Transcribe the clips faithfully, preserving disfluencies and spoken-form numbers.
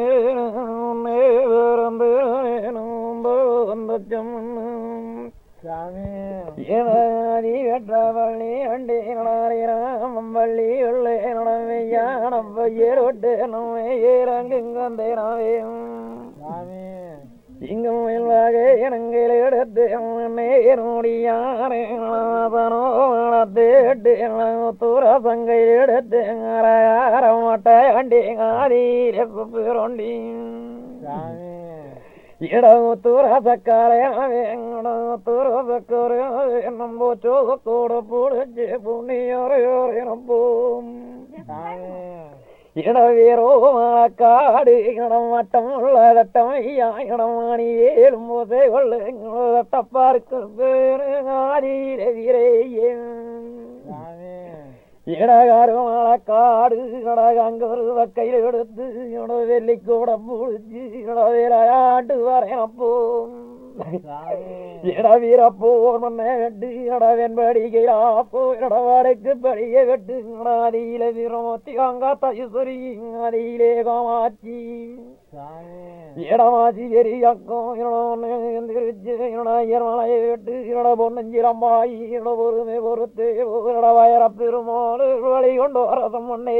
ஏனாதி வெற்றவள்ளி அண்டி நடாரிராமம்பள்ளி உள்ளே நடமையானப்பையரோட்டு நம்ம ஏறங்குங்கந்தேனாவே இங்கும் இல்லாக இனங்கள் எடுத்து நேருடியாரேட்டு தூர சங்கை எடுத்து மட்டை அண்டி ஆதிரொண்டி இடத்தூர சக்காரே இடத்தூர சக்கரே நம்போ சோகக்கூட புடிச்சு புண்ணியோரையோரே நம்போம் இடவீரோ மழக்காடு இடம் வட்டம் உள்ள தட்டம் ஐயா இடம் அணி வேலும் போசை கொள்ளு தட்டப்பாருக்கு பேரு ஆதிர வீரையே இடகாரு மழக்காடு இடகாங்க ஒரு கையில் எடுத்து இட வெள்ளி கூட புடிச்சு இட வீராட்டு வரையப்போம் இட வீரப்போர் மண்ணை வெட்டு இட வெண்படிகையா போ இடவாடைக்கு படியை வெட்டு அதியில வீரமோத்தி அங்கா தயுசரி அதியிலே காமாச்சி இடமாச்சி எரியாக்கும் மலையை வெட்டு இட பொன்னஞ்சிரம்பாயி இட பொறுமை பொறுத்து இட வயர பெருமாள் வழி கொண்டு வரதம் முன்னே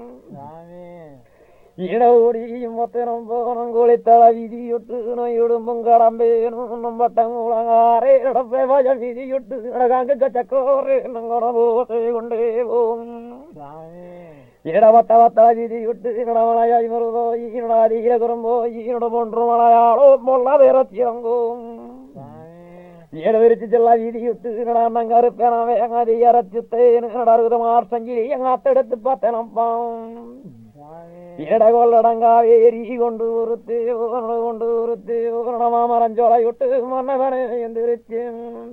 இடஒடியும் மொத்தனம் போனம் குளித்தள விதியுட்டு நொய்யுடும்பும் கடம்பேனும் பட்டம் உலகாரே இடப்பை வய விதியுட்டு இடகாங்க கச்சக்கோரே நங்கோசை கொண்டே போம் இடவத்த வத்தள விதியுட்டு இடமலையாய் மருதோய் இடாதியில குறும்போய் இட போன்று மலையாளோ பொல்ல வேறச்சியங்கும் ஏழவிரிச்சு செல்லா வீதியுட்டு நடாந்தங்க அறுப்பேனவே அதி அரைச்சுத்தேன் அறுபதுமார் சங்கிலி எங்காத்தெடுத்து பார்த்தேனப்பாம் இடகொள்ளடங்காவேரி கொண்டு ஒருத்து கொண்டு ஒருத்து மரஞ்சோலை விட்டு மன்னவனே எந்திரிச்சு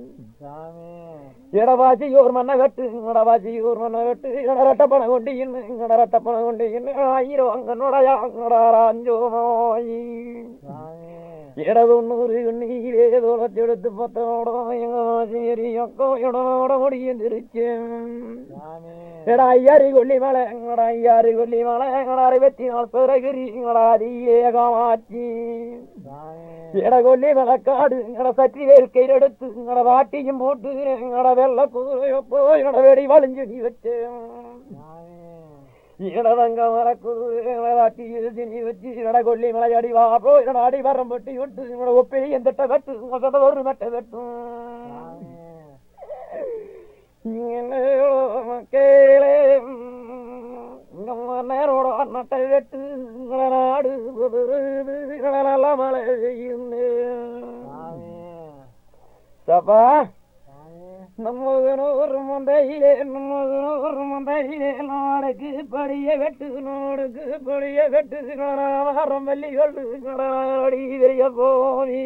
இடவாசியோர் மன்ன வெட்டு இடவாசியோர் மன்ன வெட்டு இடரட்டப்பன கொண்டு இன்னும் இடரட்டப்பன கொண்டு இன்னும் ஆயிரம் அங்கனுடைய அஞ்சோமாயி இடதொன்னூறு நீரே தோலத்தை எடுத்து பத்தோட எங்க அக்கோ இடோட முடிந்திருச்சு எடா ஐயாறு கொல்லி மலை எங்கடா ஐயாறு கொல்லி மலை எங்கடா அறுபத்தி நாலு பிறகிரி எங்கடா அதிலே காமாச்சி எட கொல்லி மலைக்காடு எங்கட சற்றி வேர்க்கை எடுத்து எங்கட வாட்டியும் போட்டு எங்கட வெள்ள குதிரையோ போய் எங்கட வெடி வளைஞ்சு நீ வச்சு இடதங்க மரக்குருட்டி நீ வச்சு இட கொல்லி மலை அடி வாப்போ என்னோட அடி வரம் பட்டி விட்டு என்னோட ஒப்பெரி எந்த வெட்டு ஒரு மெட்டை வெட்டும் கேளே நேரோட நட்டை வெட்டு நாடு நல்ல மழை சப்பா நம்மொரு மந்தையிலே நம்மொரு மந்தையிலே நாடுக்கு படிய வெட்டு நாடுக்கு படிய வெட்டு வாரம் வெள்ளி கொண்டு நாடி தெரிய போனி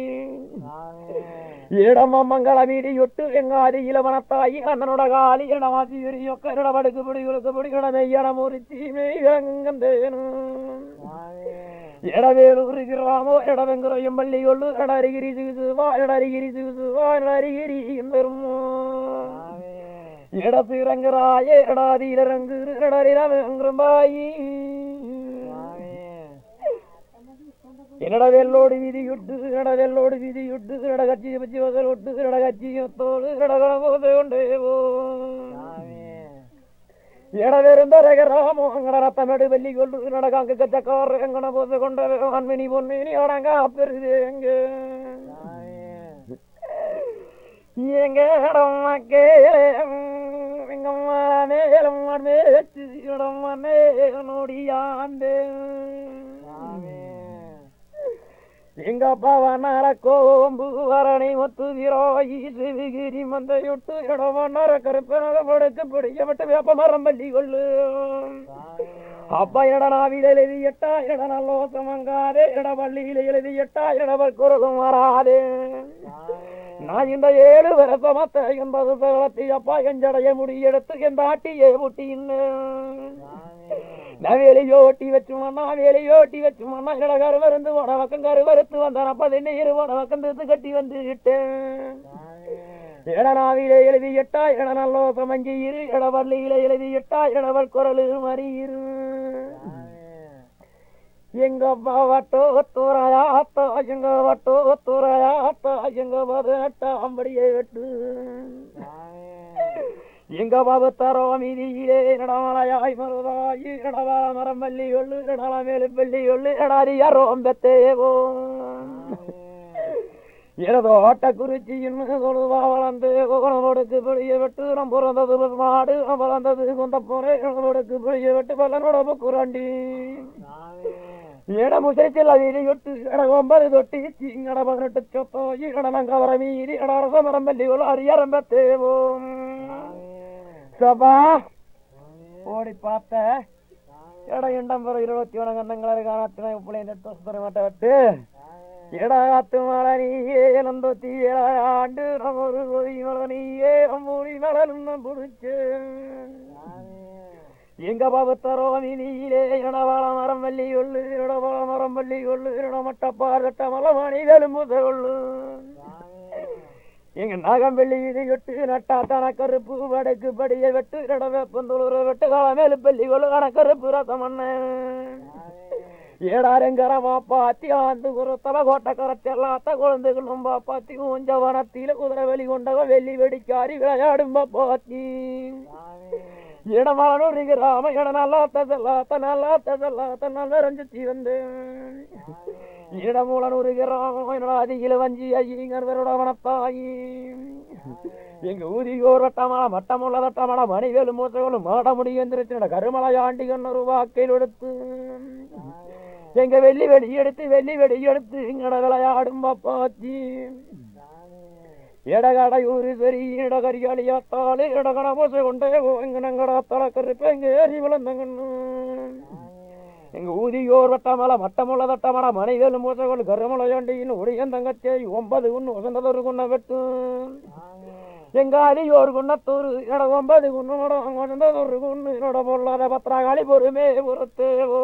இடம மங்கள வீடியொட்டு எங்க ஆதி இளவனத்தாயி அண்ணனோட காலி இடமாசி எரியொக்க படுக்கு பிடி உழுக்கு பிடிக்கட மெய்யட முறிச்சி மெய்யங்கந்தேனும் இடவேலூர் கிராமோ இடவெங்குறையும் பள்ளி கொள்ளு எட அருகிரி சிகுசுவா எட அருகிரி சிகுசுவா எட அருகிரி பெருமோ எட சிறங்குறாயே எடாதீரங்கு எடரிரம்பாயி என்னட வெள்ளோடு வீதியுட்டு எட வெள்ளோடு வீதியுட்டு எட கட்சி பச்சி வசல் விட்டு எட கட்சியத்தோடு எடகணபோதை கொண்டே போ இடவிருந்தரகராமோ எங்கட ரத்தமேடு வெள்ளி கொண்டு நடக்காங்க கச்சக்கார எங்கன போது கொண்ட அன்மினி பொன்மினி அடங்க பெருது எங்க எங்க இடம் கேளே எங்க மேலும் மேச்சு இடம் நோடியாண்டே எங்க அப்பாவனார கோம்பு வரணி முத்து விரோயி சிவகிரி மந்தையொட்டு இடமன்னார கருப்பனாக படுத்து பிடிக்கப்பட்டு வேப்ப மரம் பள்ளி கொள்ளு அப்பா இடனாவில எழுதி எட்டா இட நல்லோசமங்காதே இட பள்ளியில எழுதி எட்டா இடவர் குரலும் வராதே நான் இந்த ஏழு வருஷமத்த என்பது தளத்தி அப்பா எஞ்சடைய முடியெடுத்து எந்த ஆட்டியே முட்டின்னு நான் வேலையோட்டி வச்சுமாண்ணா வேலையோட்டி வச்சுமாண்ணா என்னோட கருவருந்து போன பக்கம் கருவறுத்து வந்தான் அப்ப என்ன இரு போன பக்கம் திருத்து கட்டி வந்துகிட்டேன் இடனாவிலே எழுதி எட்டா இட நல்லோசம் அஞ்சு இரு இடவள்ளியில எழுதி எட்டா இடவள் குரலு மறி இரு எங்க வட்டோ துறையாத்தா எங்க வட்டோ துறையாத்தா எங்க பதினெட்டாம் படியை வெட்டு எங்க பாபு தரோ மீதியிலே நடமலையாய் மருதாயி நடவாள மரம் பள்ளி கொள்ளு நடல மேலு பள்ளி கொள்ளு எடாரியாரோ அம்பத்தேவோ எனது ஓட்ட குறிச்சியின் கொழுவா வளர்ந்து கோணமோடுக்கு பிடிய வெட்டு நம் பிறந்தது மாடு நம் வளர்ந்தது கொண்ட போனே கோணமோடுக்கு பிடிய வெட்டு பல்லனோட புக்குராண்டி இடம் முசைச்சல் வீதி விட்டு இடம் ஒன்பது தொட்டி சிங்கட பதினெட்டு சொத்தோ இடம் கவர மீதி இடரச மரம் பள்ளி கொள்ளு அரியரம்ப தேவோம் சபா ஓடி பார்த்த இடம் இண்டம் பிற இருபத்தி ஒன்று கண்ணங்களை காணத்தினை பிள்ளைங்க மாட்ட விட்டு எடாத்து மழை நீயே நந்தொத்தி ஆண்டு நம்ம ஒரு கொதி மழை நீயே மூடி மலரும் புடிச்சு எங்க பாபத்தரோ நீலே இடவாள மரம் வள்ளி கொள்ளு இடவாள மரம் வள்ளி கொள்ளு இடமட்டப்பாரட்ட மலமணி வெலும்புத கொள்ளு எங்க நாகம் வெள்ளி இது எட்டு நட்டா தன கருப்பு வடக்கு படியை வெட்டு இட வேப்பந்தூர வெட்டு காலமேலு பள்ளி கொள்ளு கன கருப்பு ரசமண்ண ஏடாரெங்கரமா பாத்தி ஆந்து குருத்தவ கோட்டை கரச்செல்லாத்த குழந்தைகளும் பாப்பாத்தி ஊஞ்ச வனத்தில குதிரை வெளி கொண்டவ வெள்ளி வெடிக்காரி விளையாடும் பாப்பாத்தி இடமானூர் ராம இட நல்லாத்த செல்லாத்த நல்லாத்த செல்லாத்த நல்ல ரஞ்சித்தி வந்து இடமூலனூர் ராம அதிகில வஞ்சி ஐயங்கரோட வனத்தாயி எங்க ஊதியோர் வட்டமல மட்டமுள்ள தட்டமல மணிவேலு மூத்தவளும் மாட முடியும் கருமலை ஆண்டி கண்ணொரு வாக்கையில் எடுத்து எங்க வெள்ளி வெடி எடுத்து வெள்ளி வெடி எடுத்து இங்கட விளையாடும் பாப்பாத்தி எடகடையூரு சரி இடகரியாளியாத்தாளு இடகட போசை கொண்டே எங்க நங்கடா தலக்கருப்ப எங்க ஏறி விளந்தங்கன்னு எங்க ஊதியோர் வட்டமல மட்டமுள்ள தட்டமல மனைவேலு மூசைகள் கருமலையாண்டியின் உடையன் தங்கச்சே ஒன்பது குன்னு வசந்ததொரு குன்ன வெட்டு எங்க அடியோர் குன்னத்தூர் இட ஒன்பது குன்னு வசந்ததொரு குன்னு என்னோட பொருளாத பத்திராகாளி பொறுமே பொறுத்தேவோ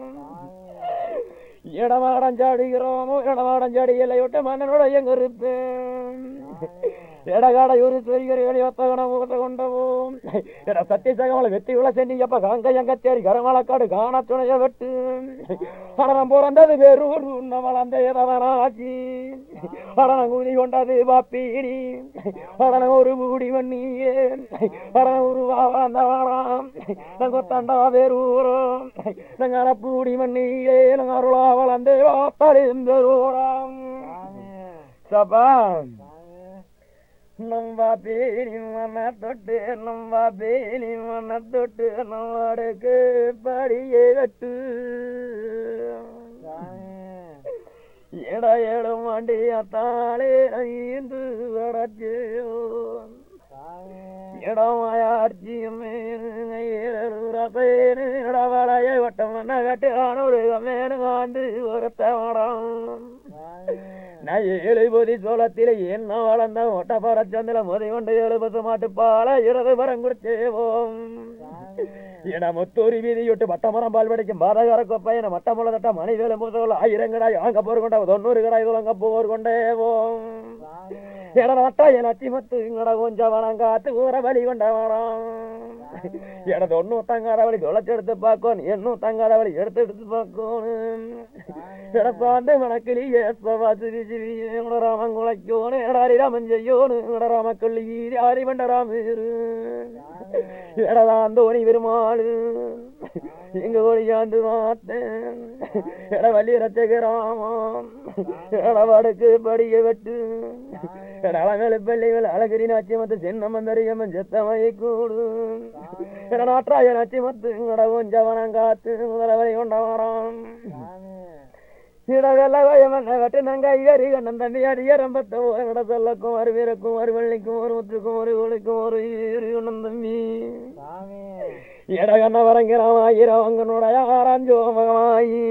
இடமாடஞ்சாடுகிறோமோ இடமாடஞ்சாடி எல்லை விட்டு மன்னனோட எங்க இருப்பேன் எடகாட ஒரு சொரிகரை கொண்டவோம் எட சத்திய சகமலை வெத்தி உள்ள சென்னி எப்ப கங்க எங்கச்சேரி கருமலக்காடு காண துணைய வெட்டு படம் பிறந்தது வேறூர் உன்ன வளர்ந்த எதவனாச்சி படம் கூதி கொண்டது பாப்பீனி படம் ஒரு மூடி வண்ணியே படம் உருவா வளர்ந்த வாடாம் நாங்க தண்டா வேறூரோம் நாங்க பூடி மண்ணியே நாங்க அருளா வளர்ந்து வாத்தாலும் வேறூராம் சபா நம்பா பேணி மன தொட்டு நம்பா பேணி மன தொட்டு நம்மடுக்கு படியே வெட்டு எட ஏழு மாண்டியாத்தாளே ஐந்து வடச்சு இடமாயார்ச்சியுமே ஏழு இடவளைய வட்டம் என்ன கட்டு ஆனூறு மேனு ஆண்டு ஒருத்த மடம் நான் எழுபதி சோளத்தில என்ன வளர்ந்த ஒட்ட பரச்சந்தில முதை கொண்டு எழுபது மாட்டு பால இருபது மரம் குடிச்சேவோம் என முத்தூரி வீதி விட்டு பட்டமரம் பால் படிக்கும் பாதகார கொப்பையன மட்டமுள்ள தட்ட மணி வேலை மூத்தவள் ஆயிரம் கடாய் அங்க போர் கொண்ட தொண்ணூறு கடாய் அங்க போர் கொண்டேவோம் என நட்டா என் அச்சி மத்து இங்கட கொஞ்சம் வனங்காத்து ஊற வழி கொண்ட வரம் எனது ஒன்னும் தங்காத வழி தொலைச்சு எடுத்து பார்க்கணும் என்னும் தங்காத வழி எடுத்து எடுத்து பார்க்கணும் எடப்பாந்து மணக்கிளி ஏற்பவாசி ராமன் குலைக்கோனு எடாரி ராமன் செய்யோனு ராம கொள்ளி ஆரி பண்டராமீரு எடதான் தோணி பெருமாள் எங்க ஒளியாண்டு மாத்தேன் எட வள்ளி ரச்சகராமம் எடவாடுக்கு படிய வெட்டு எடமேலு பள்ளிகள் அழகிரி நாச்சி மத்து சின்ன மந்தரியம்மன் செத்தமையை கூடு எட நாற்றாய நாச்சி மத்து எங்கட கொஞ்சவனம் காத்து முதலவரை கொண்டவரம் இடவெல்லாம் நங்க ஐயரி கண்ணன் தம்பி அடிய ரம்பத்தோ எங்கட சொல்லக்கும் ஒரு வீரக்கும் ஒரு வெள்ளிக்கும் ஒரு முத்துக்கும் ஒரு கோழிக்கும் ஒரு கண்ணன் தம்பி எட கண்ண வரங்கிறான் ஆயிரம் அங்கனுடைய ஆராஞ்சோ மகமாயி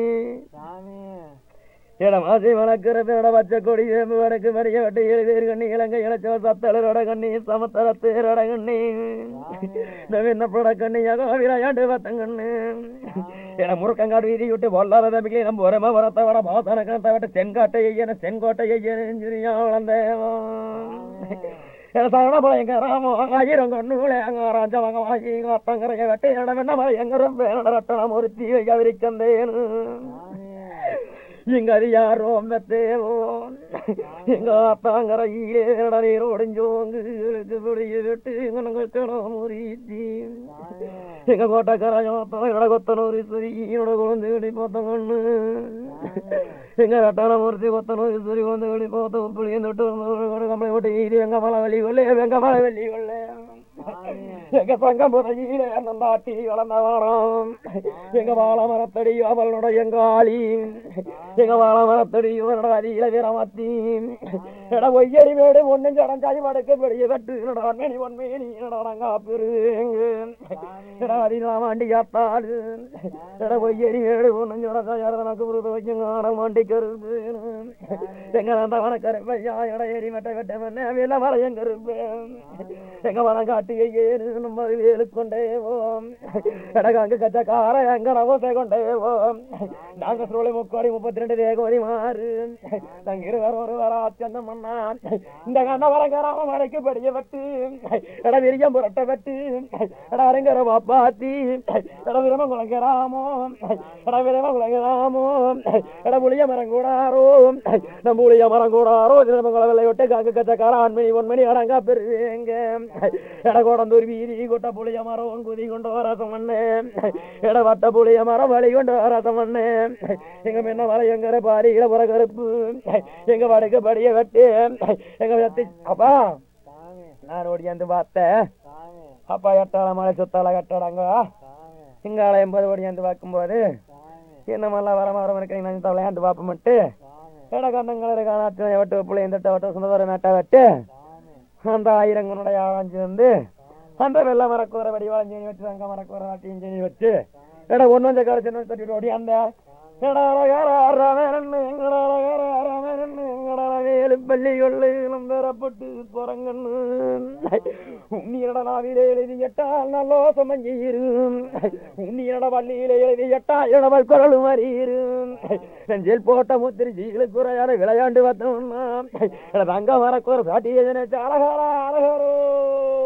இடமாசி வளர்க்கிறது இட பச்சை கொடி வேம்பு வடக்கு மறிய வட்டி எழுதீர் கண்ணி இலங்கை இளச்சோ சத்தலரோட கண்ணி சமத்தரத்தேரோட கண்ணி விண்ணப்பட கண்ணியாக விளையாண்டு வத்தங்கண்ணு என முருக்கங்காடு வீதி விட்டு பொல்லாத தம்பிக்கை நம்ம ஒரமா வரத்த வட பாசன கணத்தை விட்டு தென்காட்டை ஐயன செங்கோட்டை ஐயனா வளர்ந்தேவோ சரணபயங்க ராமோ ஆயிரம் கண்ணுகளே அங்க ராஜவங்க வாங்கி அத்தங்கரைய வெட்டி இடம் என்ன எங்க ரொம்ப ரட்டணம் ஒரு தீவை கவிரிச்சந்தேனு எங்க அது யாரோ மெத்தேவோ எங்க அப்பாங்கிற ஈரே நீர் ஒடிஞ்சோங்கு விட்டு முறிச்சி எங்க கோட்டக்காரையோ என்னோட கொத்தனூர் சரி என்னோட குழந்தை வெளி பார்த்த கண்ணு எங்க கட்டான மூர்த்தி கொத்தனூர் சரி குழந்தை வெளி பார்த்த புள்ளி தொட்டு கம்பளை விட்டு ஈரி எங்க மலை வெளி கொள்ளே எங்க மலை வெளி கொள்ளே எங்க சங்கம் புதையில நந்தாட்டி வளர்ந்த வாரம் எங்க வாழ மரத்தடி அவளோட எங்க ஆளி எங்க வாழ மரத்தடி இவனோட அடியில வீரமத்தி எட ஒய்யடி மேடு ஒன்னும் சடஞ்சாதி வடக்கு பெரிய வெட்டு மணி ஒன்மேனி காப்பிரு எட அதிகமாக வண்டி காத்தாடு எட ஒய்யடி மேடு ஒன்னும் சடஞ்சாதி புரிது வைக்கும் காண வண்டி கருப்பு எங்க நந்தவன கருப்பையா எட ஏறி வெட்ட வெட்ட மண்ண வீல மறையும் கருப்பு எங்க வன காட்டியை ஏறு நம்ம வேலு கொண்டேவோம் எடகாங்க கச்சக்கார எங்க நவோசை கொண்டேவோம் நாங்க சோழி முக்கோடி முப்பத்தி ரெண்டு வேகோடி மாறு நாங்க இருவர் ஒரு வர அச்சந்தம் மண்ணா இந்த கண்ண வரங்காராம மழைக்கு படிய வெட்டு எட விரியம் புரட்ட வெட்டு எட அரங்கர பாப்பாத்தி எட விரம குலங்கராமோ எட விரம குலங்கராமோ எட புளிய மரம் கூடாரோ நம்ம புளிய மரம் கூடாரோ விரம குலவெல்லை விட்டு காங்க கச்சக்கார ஆண்மணி ஒன்மணி அடங்கா பெருங்க எட கோடந்தூர் வீதி கொட்ட புளிய மரம் குதி கொண்டு வரசம் மண்ணு எட வட்ட புளிய மரம் வழி கொண்டு வரசம் மண்ணு எங்க முன்ன வரையங்கிற பாரி இளபுற கருப்பு எங்க வடக்கு படிய வெட்டு எங்க வெட்டி அப்பா நான் ஓடியாந்து பார்த்தேன் அப்பா எட்டாள மலை சுத்தால கட்டடாங்க சிங்கால எண்பது ஓடியாந்து பார்க்கும்போது என்னமெல்லாம் வர வர இருக்கீங்க நான் விளையாண்டு பார்ப்ப மட்டும் எட கந்தங்களை காணாத்து வெட்டு புளிய இந்த வெட்ட சொந்தவர நட்டை வெட்டு அந்த ஆயிரங்களுடைய ஆராய்ச்சி வந்து அந்த வெள்ள மரக்கூரை வடி வளைஞ்சி வச்சு தங்க மரக்கூரை நாட்டியும் செஞ்சு வச்சு எடா ஒன்று வந்த கால சின்ன தட்டிட்டு ஓடி அந்த வேலு பள்ளி கொள்ளு பெறப்பட்டு புறங்கண்ணு உன்னியட நாவிலே எழுதி எட்டால் நல்லோ சமஞ்சிரும் உன்னியட பள்ளியிலே எழுதி எட்டா இடவல் குரல் மறியும் நெஞ்சில் போட்ட முத்திரி ஜீல குறையான விளையாண்டு வந்தோம்னா தங்க மரக்கூரை சாட்டிய அழகாரா அழகாரோ